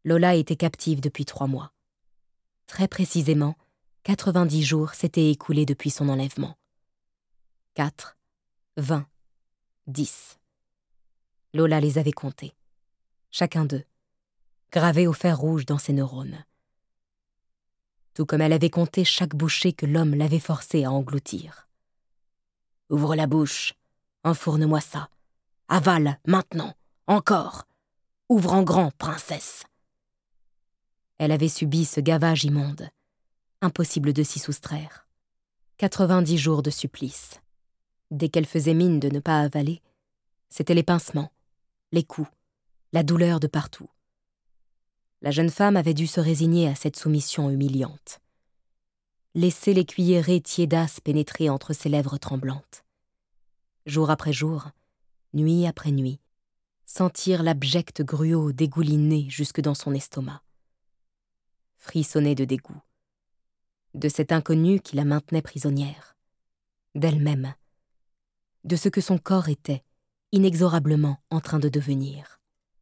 Lola était captive depuis 3 mois. Très précisément, 90 jours s'étaient écoulés depuis son enlèvement. 4, 20, 10. Lola les avait comptés. Chacun d'eux, gravés au fer rouge dans ses neurones. Tout comme elle avait compté chaque bouchée que l'homme l'avait forcée à engloutir. « Ouvre la bouche, enfourne-moi ça. Avale, maintenant, encore. Ouvre en grand, princesse. » Elle avait subi ce gavage immonde. Impossible de s'y soustraire. 90 jours de supplice. Dès qu'elle faisait mine de ne pas avaler, c'étaient les pincements, les coups, la douleur de partout. La jeune femme avait dû se résigner à cette soumission humiliante. Laisser les cuillerées tiédasses pénétrer entre ses lèvres tremblantes. Jour après jour, nuit après nuit, sentir l'abject gruau dégouliner jusque dans son estomac. Frissonner de dégoût. De cet inconnu qui la maintenait prisonnière. D'elle-même. De ce que son corps était, inexorablement en train de devenir.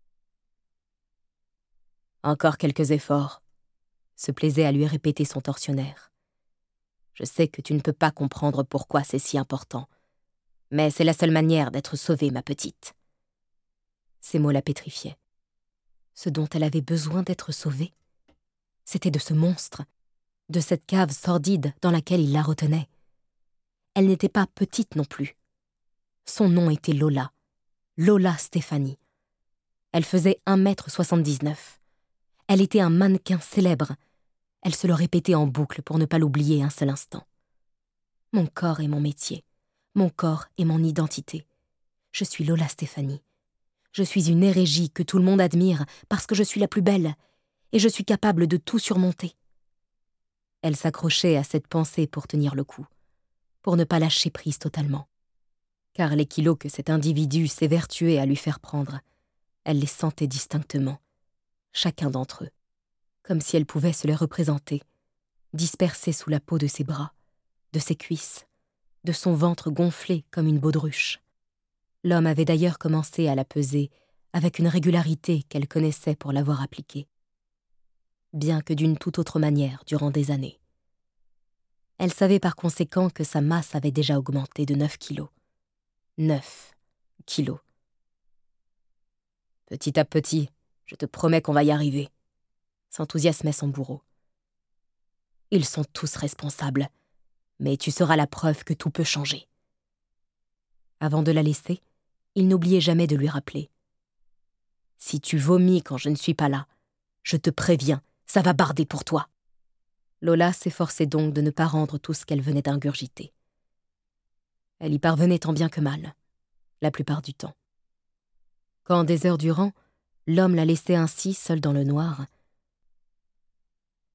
« Encore quelques efforts », se plaisait à lui répéter son tortionnaire. « Je sais que tu ne peux pas comprendre pourquoi c'est si important, mais c'est la seule manière d'être sauvée, ma petite. » Ces mots la pétrifiaient. Ce dont elle avait besoin d'être sauvée, c'était de ce monstre, de cette cave sordide dans laquelle il la retenait. Elle n'était pas petite non plus. Son nom était Lola, Lola Stéphanie. Elle faisait 1,79 m. Elle était un mannequin célèbre. Elle se le répétait en boucle pour ne pas l'oublier un seul instant. Mon corps est mon métier. Mon corps est mon identité. Je suis Lola Stéphanie. Je suis une hérégie que tout le monde admire parce que je suis la plus belle et je suis capable de tout surmonter. Elle s'accrochait à cette pensée pour tenir le coup, pour ne pas lâcher prise totalement. Car les kilos que cet individu s'évertuait à lui faire prendre, elle les sentait distinctement, chacun d'entre eux, comme si elle pouvait se les représenter, dispersés sous la peau de ses bras, de ses cuisses, de son ventre gonflé comme une baudruche. L'homme avait d'ailleurs commencé à la peser avec une régularité qu'elle connaissait pour l'avoir appliquée, bien que d'une toute autre manière durant des années. Elle savait par conséquent que sa masse avait déjà augmenté de 9 kilos. 9 kilos. « Petit à petit, je te promets qu'on va y arriver », s'enthousiasmait son bourreau. « Ils sont tous responsables, mais tu seras la preuve que tout peut changer. » Avant de la laisser, il n'oubliait jamais de lui rappeler. « Si tu vomis quand je ne suis pas là, je te préviens, ça va barder pour toi. » Lola s'efforçait donc de ne pas rendre tout ce qu'elle venait d'ingurgiter. Elle y parvenait tant bien que mal, la plupart du temps. Quand, des heures durant, l'homme la laissait ainsi, seule dans le noir,